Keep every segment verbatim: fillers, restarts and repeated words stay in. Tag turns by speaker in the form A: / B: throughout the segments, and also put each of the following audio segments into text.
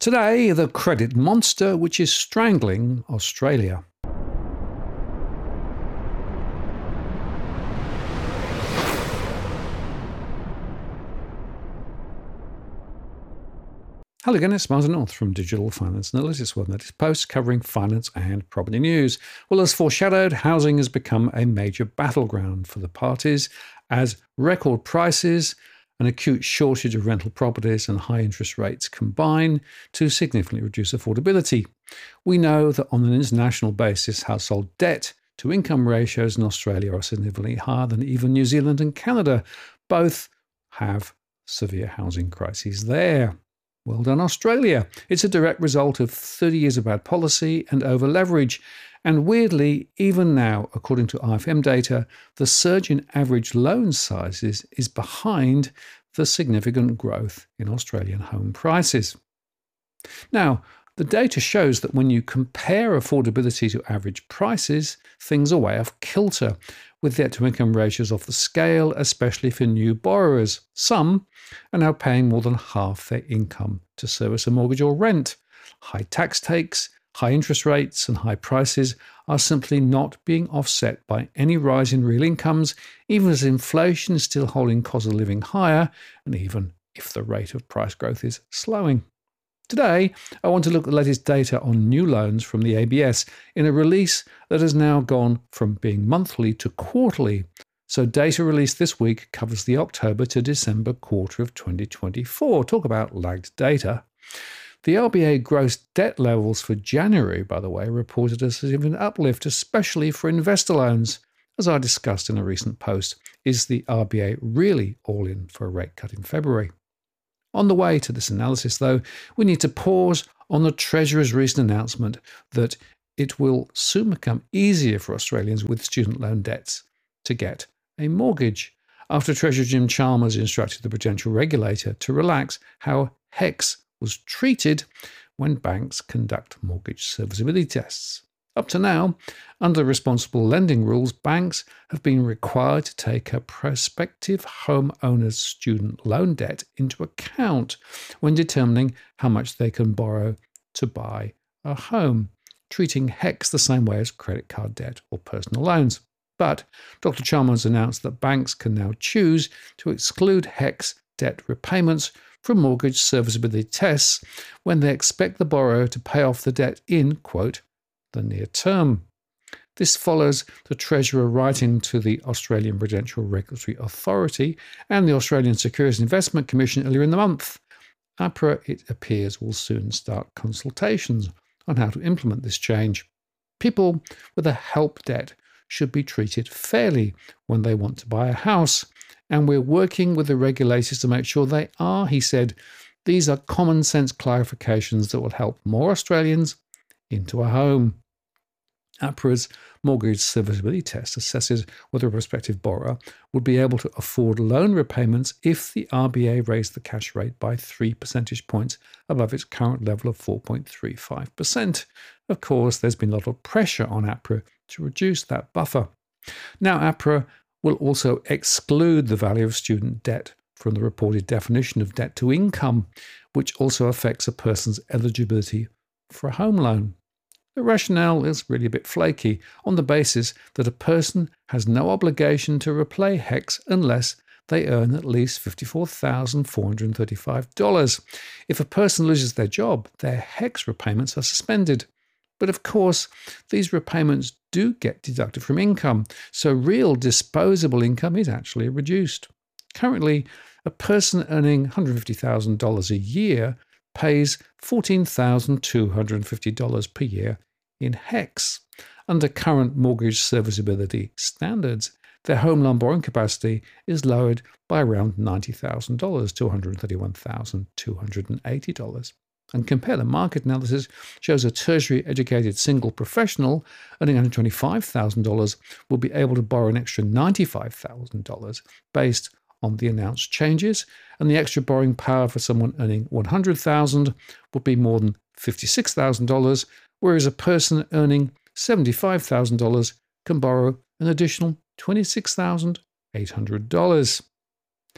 A: Today, the credit monster which is strangling Australia. Hello again, it's Martin North from Digital Finance Analytics, one that is posts covering finance and property news. Well, as foreshadowed, housing has become a major battleground for the parties as record prices, an acute shortage of rental properties and high interest rates combine to significantly reduce affordability. We know that on an international basis, household debt to income ratios in Australia are significantly higher than even New Zealand and Canada. Both have severe housing crises there. Well done, Australia. It's a direct result of thirty years of bad policy and over leverage. And weirdly, even now, according to I F M data, the surge in average loan sizes is behind the significant growth in Australian home prices. Now, the data shows that when you compare affordability to average prices, things are way off kilter, with debt-to-income ratios off the scale, especially for new borrowers. Some are now paying more than half their income to service a mortgage or rent. High tax takes, high interest rates and high prices are simply not being offset by any rise in real incomes, even as inflation is still holding cost of living higher, and even if the rate of price growth is slowing. Today, I want to look at the latest data on new loans from the A B S in a release that has now gone from being monthly to quarterly. So data released this week covers the October to December quarter of twenty twenty-four. Talk about lagged data. The R B A gross debt levels for January, by the way, reported a significant uplift, especially for investor loans. As I discussed in a recent post, is the R B A really all in for a rate cut in February? On the way to this analysis, though, we need to pause on the Treasurer's recent announcement that it will soon become easier for Australians with student loan debts to get a mortgage, after Treasurer Jim Chalmers instructed the prudential regulator to relax how HECS was treated when banks conduct mortgage serviceability tests. Up to now, under responsible lending rules, banks have been required to take a prospective homeowner's student loan debt into account when determining how much they can borrow to buy a home, treating HECS the same way as credit card debt or personal loans. But Doctor Chalmers announced that banks can now choose to exclude HECS debt repayments from mortgage serviceability tests when they expect the borrower to pay off the debt in, quote, the near term. This follows the Treasurer writing to the Australian Prudential Regulatory Authority and the Australian Securities Investment Commission earlier in the month. APRA, it appears, will soon start consultations on how to implement this change. People with a help debt should be treated fairly when they want to buy a house, and we're working with the regulators to make sure they are, he said. These are common sense clarifications that will help more Australians into a home. APRA's mortgage serviceability test assesses whether a prospective borrower would be able to afford loan repayments if the R B A raised the cash rate by three percentage points above its current level of four point three five percent. Of course, there's been a lot of pressure on APRA to reduce that buffer. Now, APRA will also exclude the value of student debt from the reported definition of debt to income, which also affects a person's eligibility for a home loan. The rationale is really a bit flaky on the basis that a person has no obligation to repay HECS unless they earn at least fifty-four thousand four hundred thirty-five dollars. If a person loses their job, their HECS repayments are suspended. But of course, these repayments do get deducted from income, so real disposable income is actually reduced. Currently, a person earning one hundred fifty thousand dollars a year pays fourteen thousand two hundred fifty dollars per year in HECS. Under current mortgage serviceability standards, their home loan borrowing capacity is lowered by around ninety thousand dollars to one hundred thirty-one thousand two hundred eighty dollars. And compare the market analysis shows a tertiary educated single professional earning one hundred twenty-five thousand dollars will be able to borrow an extra ninety-five thousand dollars based on the announced changes, and the extra borrowing power for someone earning one hundred thousand dollars would be more than fifty-six thousand dollars, whereas a person earning seventy-five thousand dollars can borrow an additional twenty-six thousand eight hundred dollars.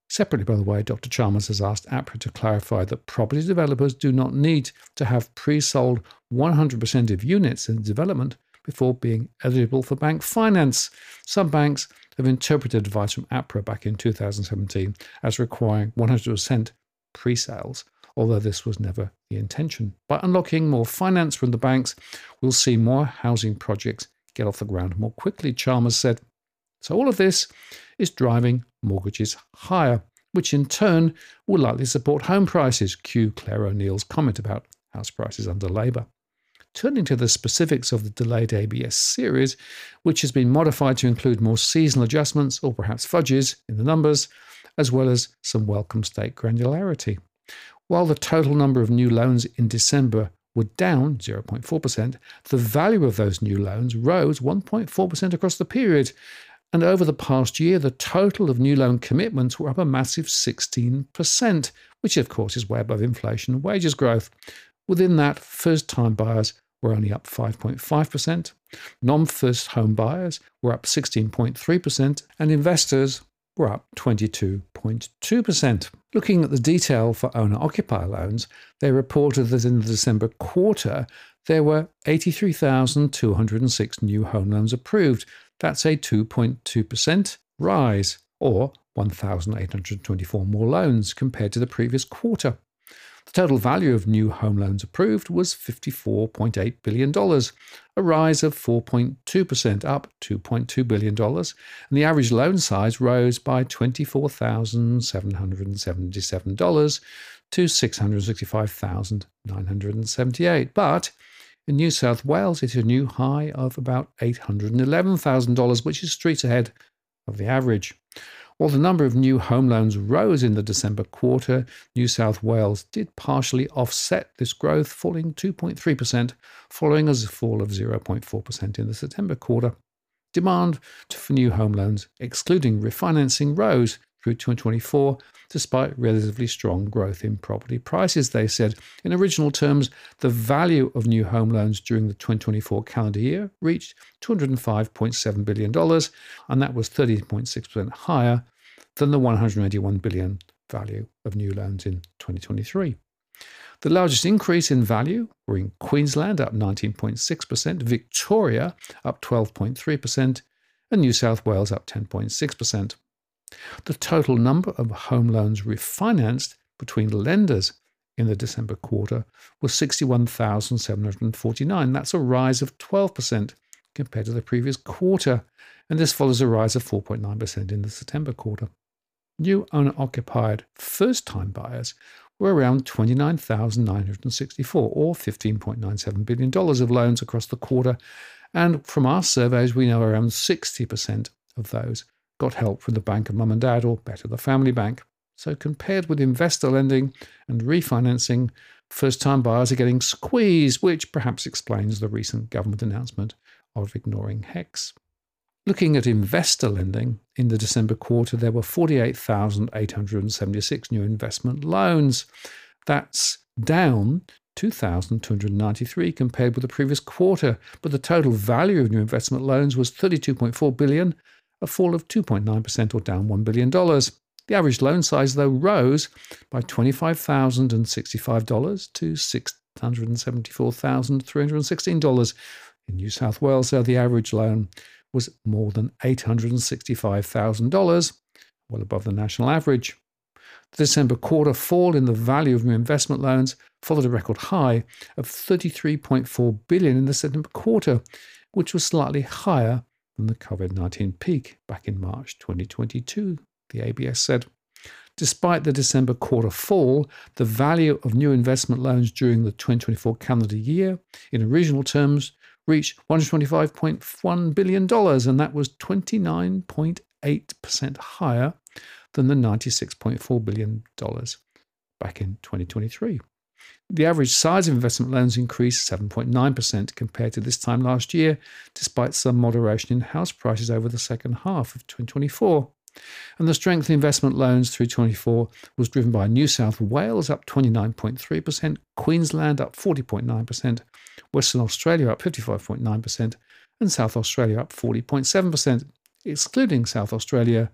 A: Separately, by the way, Doctor Chalmers has asked APRA to clarify that property developers do not need to have pre-sold one hundred percent of units in development before being eligible for bank finance. Some banks have interpreted advice from APRA back in two thousand seventeen as requiring one hundred percent pre-sales, although this was never the intention. By unlocking more finance from the banks, we'll see more housing projects get off the ground more quickly, Chalmers said. So all of this is driving mortgages higher, which in turn will likely support home prices. Cue Claire O'Neill's comment about house prices under Labour. Turning to the specifics of the delayed A B S series, which has been modified to include more seasonal adjustments or perhaps fudges in the numbers, as well as some welcome state granularity. While the total number of new loans in December were down zero point four percent, the value of those new loans rose one point four percent across the period. And over the past year, the total of new loan commitments were up a massive sixteen percent, which of course is way above inflation and wages growth. Within that, first-time buyers were only up five point five percent, non-first home buyers were up sixteen point three percent, and investors were up twenty-two point two percent. Looking at the detail for owner-occupier loans, they reported that in the December quarter, there were eighty-three thousand two hundred six new home loans approved. That's a two point two percent rise, or one thousand eight hundred twenty-four more loans compared to the previous quarter. The total value of new home loans approved was fifty-four point eight billion dollars, a rise of four point two percent, up two point two billion dollars, and the average loan size rose by twenty-four thousand seven hundred seventy-seven dollars to six hundred sixty-five thousand nine hundred seventy-eight dollars. But in New South Wales, it hit a new high of about eight hundred eleven thousand dollars, which is streets ahead of the average. While the number of new home loans rose in the December quarter, New South Wales did partially offset this growth, falling two point three percent, following a fall of zero point four percent in the September quarter. Demand for new home loans, excluding refinancing, rose through twenty twenty-four, despite relatively strong growth in property prices, they said. In original terms, the value of new home loans during the twenty twenty-four calendar year reached two hundred five point seven billion dollars, and that was thirty point six percent higher than the one hundred eighty-one billion dollars value of new loans in twenty twenty-three. The largest increase in value were in Queensland, up nineteen point six percent, Victoria, up twelve point three percent, and New South Wales, up ten point six percent. The total number of home loans refinanced between lenders in the December quarter was sixty-one thousand seven hundred forty-nine. That's a rise of twelve percent compared to the previous quarter, and this follows a rise of four point nine percent in the September quarter. New owner-occupied first-time buyers were around twenty-nine thousand nine hundred sixty-four, or fifteen point nine seven billion dollars of loans across the quarter, and from our surveys, we know around sixty percent of those got help from the bank of mum and dad, or better, the family bank. So compared with investor lending and refinancing, first-time buyers are getting squeezed, which perhaps explains the recent government announcement of ignoring HECS. Looking at investor lending, in the December quarter, there were forty-eight thousand eight hundred seventy-six new investment loans. That's down two thousand two hundred ninety-three compared with the previous quarter, but the total value of new investment loans was thirty-two point four billion dollars, a fall of two point nine percent, or down one billion dollars. The average loan size, though, rose by twenty-five thousand sixty-five dollars to six hundred seventy-four thousand three hundred sixteen dollars. In New South Wales, though, the average loan was more than eight hundred sixty-five thousand dollars, well above the national average. The December quarter fall in the value of new investment loans followed a record high of thirty-three point four billion dollars in the September quarter, which was slightly higher than the COVID nineteen peak back in March twenty twenty-two, the A B S said. Despite the December quarter fall, the value of new investment loans during the twenty twenty-four calendar year, in regional terms, reached one hundred twenty-five point one billion dollars, and that was twenty-nine point eight percent higher than the ninety-six point four billion dollars back in twenty twenty-three. The average size of investment loans increased seven point nine percent compared to this time last year, despite some moderation in house prices over the second half of twenty twenty-four. And the strength in investment loans through twenty-four was driven by New South Wales, up twenty-nine point three percent, Queensland up forty point nine percent, Western Australia up fifty-five point nine percent, and South Australia up forty point seven percent. Excluding South Australia,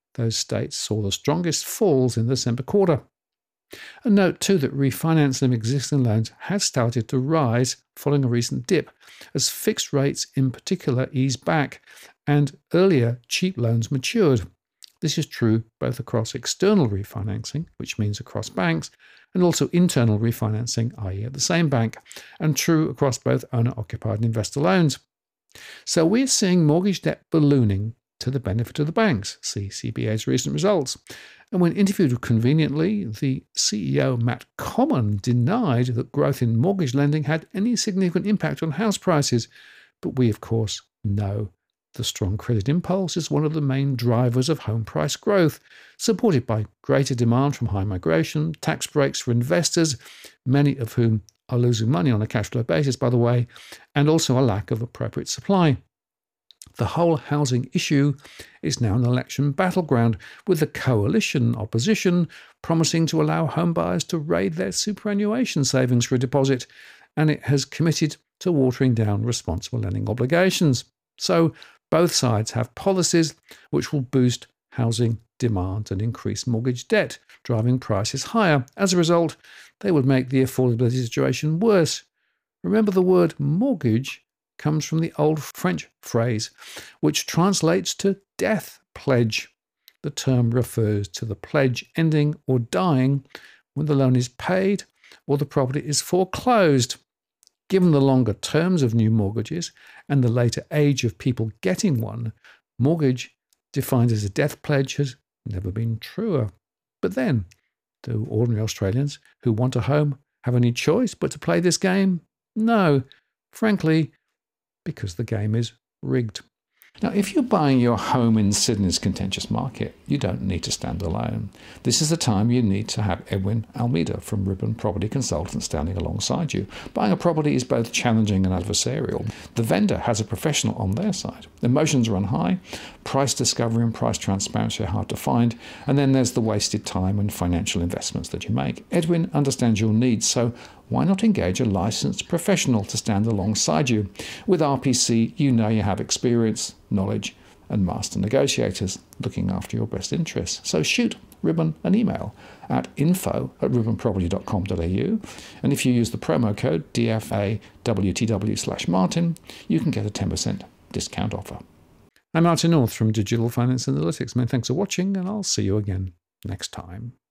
A: Those states saw the strongest falls in the December quarter. And note too that refinancing of existing loans has started to rise following a recent dip, as fixed rates in particular eased back and earlier cheap loans matured. This is true both across external refinancing, which means across banks, and also internal refinancing, that is at the same bank, and true across both owner-occupied and investor loans. So we're seeing mortgage debt ballooning to the benefit of the banks. See C B A's recent results. And when interviewed conveniently, the C E O, Matt Comyn, denied that growth in mortgage lending had any significant impact on house prices. But we, of course, know the strong credit impulse is one of the main drivers of home price growth, supported by greater demand from high migration, tax breaks for investors, many of whom are losing money on a cash flow basis, by the way, and also a lack of appropriate supply. The whole housing issue is now an election battleground, with the coalition opposition promising to allow homebuyers to raid their superannuation savings for a deposit, and it has committed to watering down responsible lending obligations. So both sides have policies which will boost housing demand and increase mortgage debt, driving prices higher. As a result, they would make the affordability situation worse. Remember, the word mortgage comes from the old French phrase, which translates to death pledge. The term refers to the pledge ending or dying when the loan is paid or the property is foreclosed. Given the longer terms of new mortgages and the later age of people getting one, mortgage defined as a death pledge has never been truer. But then, do ordinary Australians who want a home have any choice but to play this game? No. Frankly, because the game is rigged. Now, if you're buying your home in Sydney's contentious market, you don't need to stand alone. This is the time you need to have Edwin Almeida from Ribbon Property Consultants standing alongside you. Buying a property is both challenging and adversarial. The vendor has a professional on their side. Emotions run high, price discovery and price transparency are hard to find, and then there's the wasted time and financial investments that you make. Edwin understands your needs, so why not engage a licensed professional to stand alongside you? With R P C, you know you have experience, knowledge, and master negotiators looking after your best interests. So shoot Ribbon an email at info at ribbon property dot com dot a u, and if you use the promo code D F A W T W slash Martin, you can get a ten percent discount offer. I'm Martin North from Digital Finance Analytics. Many thanks for watching, and I'll see you again next time.